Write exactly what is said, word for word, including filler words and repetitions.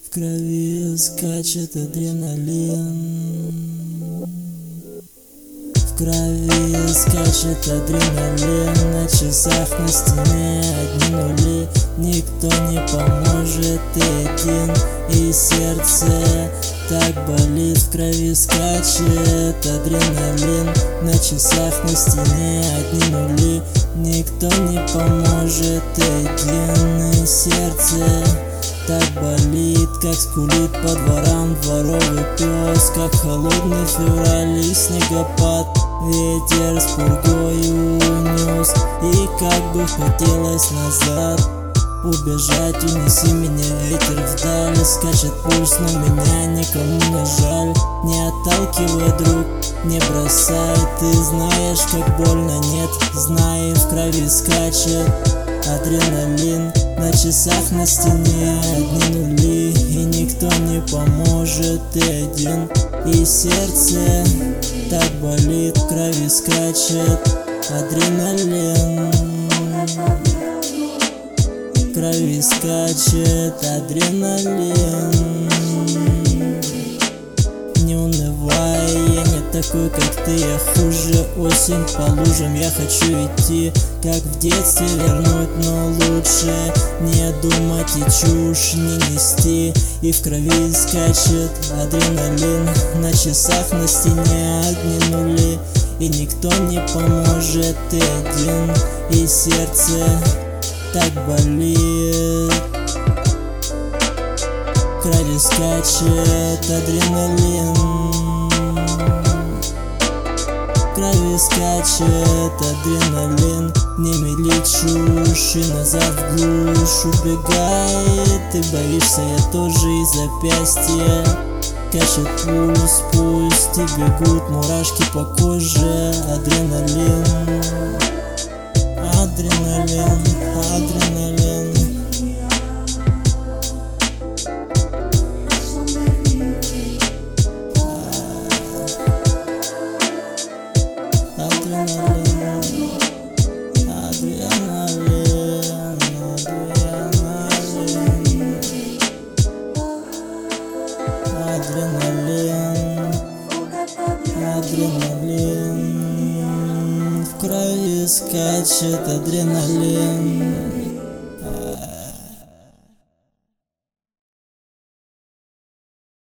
В крови скачет адреналин. В крови скачет адреналин. На часах на стене одни нули. Никто не поможет, ты один. И сердце так болит. В крови скачет адреналин. На часах на стене одни нули. Никто не поможет, ты один. И сердце так болит, как скулит по дворам дворовый пес. Как холодный февраль и снегопад ветер с пургой унес. И как бы хотелось назад убежать, унеси меня ветер вдаль. Скачет пульс, но меня никому не жаль. Не отталкивай, друг, не бросай. Ты знаешь, как больно, нет, знай. В крови скачет адреналин. На часах на стене одни нули. И никто не поможет, ты один. И сердце так болит. В крови скачет адреналин. В крови скачет адреналин. Не унывай, я не такой, как ты. Я хуже, осень по лужам. Я хочу идти, как в детстве вернуть, но лучше не думать и чушь не нести. И в крови скачет адреналин. На часах на стене одни нули. И никто не поможет, ты один. И сердце так болит. В крови скачет адреналин. В крови скачет адреналин. Не мели чушь и назад в глушь убегай. Ты боишься, я тоже, и запястье качет пульс. Пусть и бегут мурашки по коже. Адреналин, адреналин, адреналин. Адреналин, адреналин, адреналин, адреналин. В крови скачет адреналин.